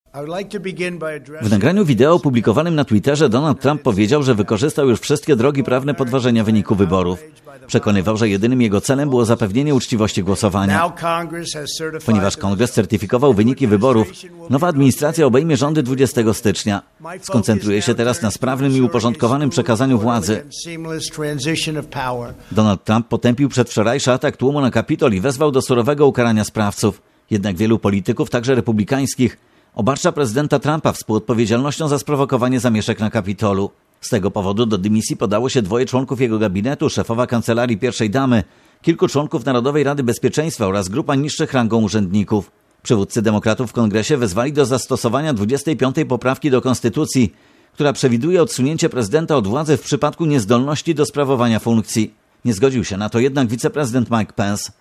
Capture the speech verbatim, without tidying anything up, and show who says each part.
Speaker 1: W nagraniu wideo opublikowanym na Twitterze Donald Trump powiedział, że wykorzystał już wszystkie drogi prawne podważenia wyniku wyborów. Przekonywał, że jedynym jego celem było zapewnienie uczciwości głosowania. Ponieważ Kongres certyfikował wyniki wyborów, nowa administracja obejmie rządy dwudziestego stycznia. Skoncentruje się teraz na sprawnym i uporządkowanym przekazaniu władzy. Donald Trump potępił przedwczorajszy atak tłumu na Kapitol i wezwał do surowego ukarania sprawców. Jednak wielu polityków, także republikańskich, obarcza prezydenta Trumpa współodpowiedzialnością za sprowokowanie zamieszek na Kapitolu. Z tego powodu do dymisji podało się dwoje członków jego gabinetu, szefowa kancelarii pierwszej damy, kilku członków Narodowej Rady Bezpieczeństwa oraz grupa niższych rangą urzędników. Przywódcy demokratów w kongresie wezwali do zastosowania dwudziestej piątej poprawki do konstytucji, która przewiduje odsunięcie prezydenta od władzy w przypadku niezdolności do sprawowania funkcji. Nie zgodził się na to jednak wiceprezydent Mike Pence.